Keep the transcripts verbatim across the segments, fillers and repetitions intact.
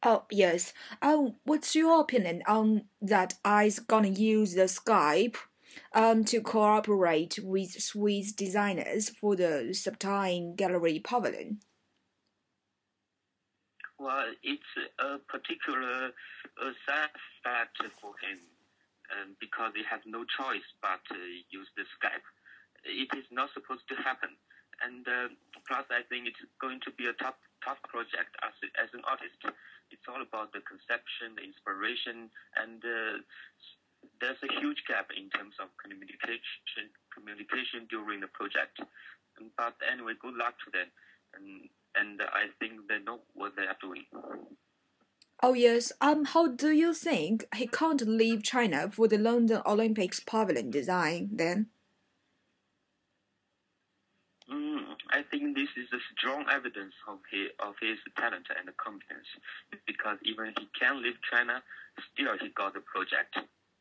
Oh, yes. Um, what's your opinion on that I's gonna use the Skype um, to cooperate with Swiss designers for the Subtine Gallery Pavilion? Well, it's a particular uh, sad fact for him um, because he has no choice but to use the Skype. It is not supposed to happen. And uh, plus, I think it's going to be a tough, tough project as, as an artist. It's all about the conception, the inspiration, and uh, there's a huge gap in terms of communication, communication during the project. But anyway, good luck to them. And, and I think they know what they are doing. Oh, yes. Um, how do you think he can't leave China for the London Olympics Pavilion design then? Mm, I think this is a strong evidence of his, of his talent and competence because even he can leave China, still he got the project.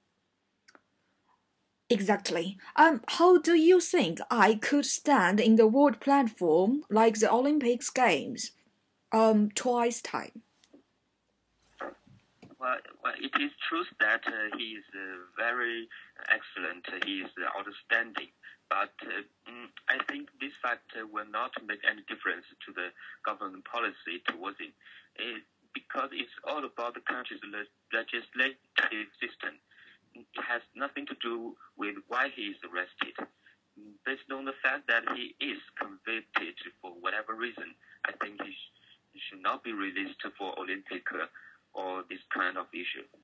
Exactly. Um, how do you think I could stand in the world platform like the Olympics Games? Um, twice time. Well, well, it is true that uh, he is uh, very excellent. He is uh, outstanding. But uh, mm, I think this fact uh, will not make any difference to the government policy towards him, it, because it's all about the country's le- legislative system. It has nothing to do with why he is arrested. Mm, Based on the fact that he is convicted for whatever reason, I think he, sh- he should not be released for Olympic uh, or this kind of issue.